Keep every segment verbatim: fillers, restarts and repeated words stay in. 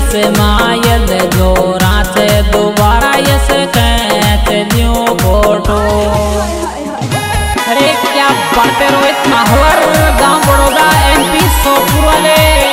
से मायल जोरा से दोबारा यस कैच दियो फोटो। अरे क्या पढ़ते रोहित माहौर गांव बड़ौदा एमपी सोपुर वाले।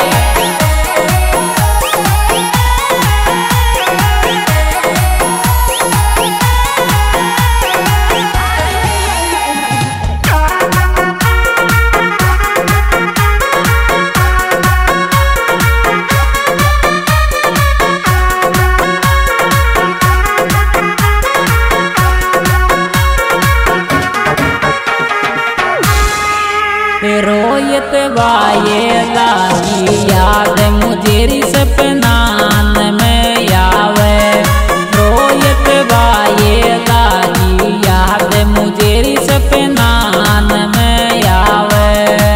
रोयत बाये लागी याद मुझेरी सपनान में आवे। रोयत बाये लागी याद मुझेरी सपनान में आवे।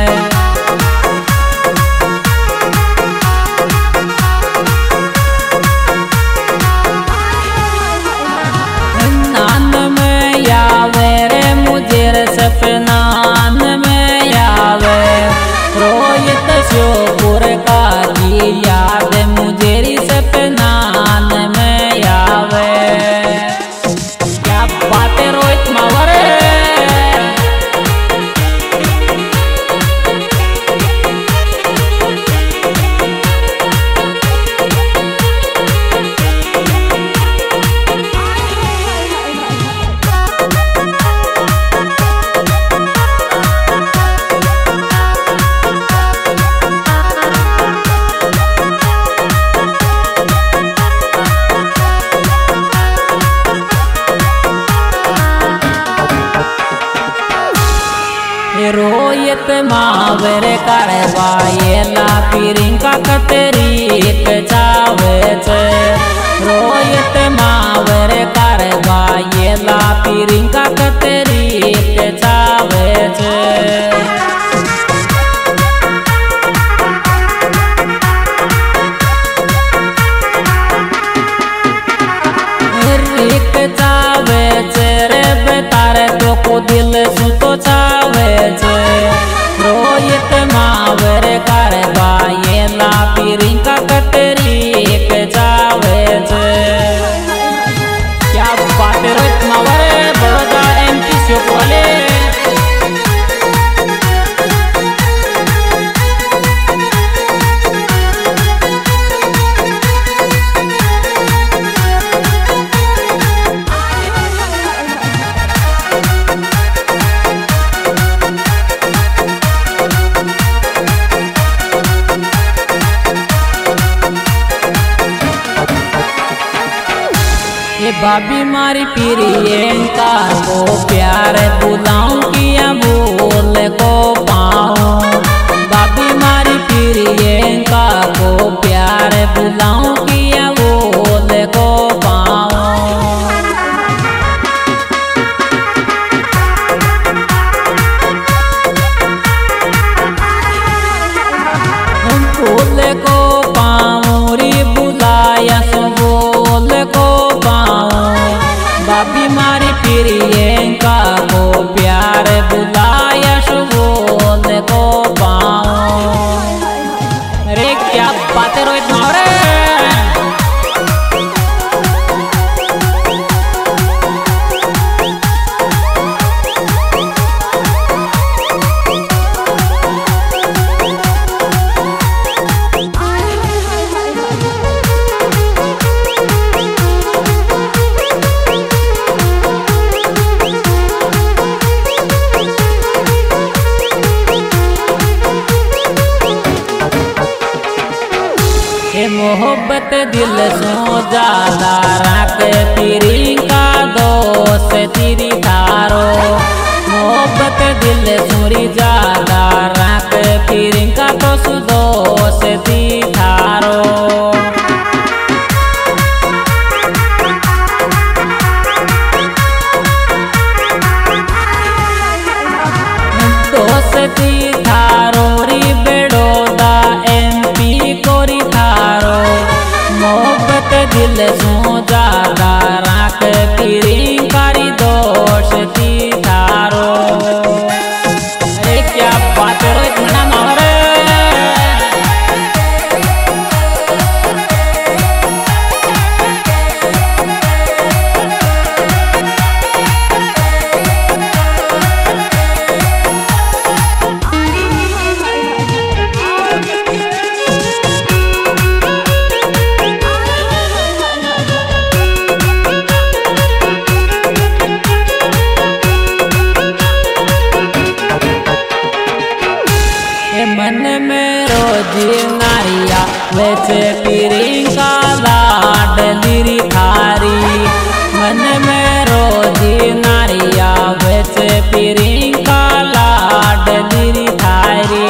नान में आवे रे मुझेर सपनान में रोयत श्योपुर का जी याद मुझेरी सपनान में आवे। क्या बातें रोहित मावर। रोयत मावर करवाए ला पिरिंका कतरीक चावे छे। रोयत मावर करवाए ला पिरिंका कतरीक चावे छे। रिक चावे छे रे बेतारे तो को दिल सुतो चावे छे। रोयत मावर करवाए ला पिरिंका कतरीक चावे छे। क्या बात रोहित मावर बड़ौदा एमपी सोपुर वाले। ये भाभी मारी प्रियंका को प्यार बुलाऊं किया भूल को पाऊं। भाभी मारी प्रियंका को प्यार बुलाऊं किया भूल को पाऊं। भूल को पाऊं री बुलाया सो बोल को भाभी मारी प्रियंका को प्यार बुलाया बोल को पाऊं। अरे क्या बातें रोहित मावरे। मोहब्बत दिल सो ज्यादा रख प्रियंका दोस्त तेरी तारो। मोहब्बत दिल सुरी ज्यादा रख प्रियंका तो सुदोस्त ती थारो। दोस्ती थारो री बड़ौदा एमपी कोरी थारो। मोहब्बत दिल सो ज्यादा रख प्रियंका री दोस्ती थारो। अरे क्या बात मन में रोजी नारिया वैसे प्रियंका लाडली थारी। मन में रोजी नारिया वैसे प्रियंका लाडली थारी।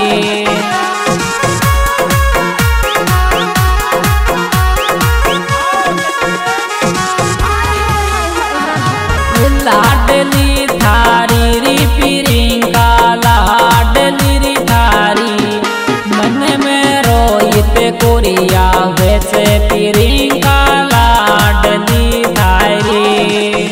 लाडली थारी री प्रियंका लाडली री थारी। मन में रोहित कोरिया वैसे प्रियंका लाडली थारी।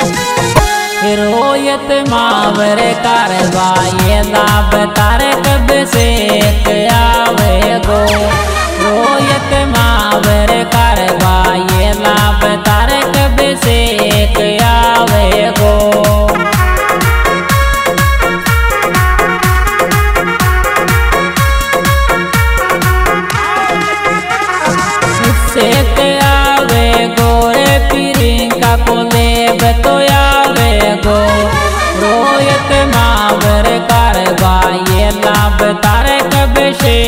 रोहित मावर कारवा ये लाभ तारे कब से आवे गो। रोहित मावर कारवा ये लाभ तारे कब से आवे गो। सेक आवे गो रे प्रियंका को लेब तो आवे गो। रोहित मावर कारवा ये लाभ तारे कब से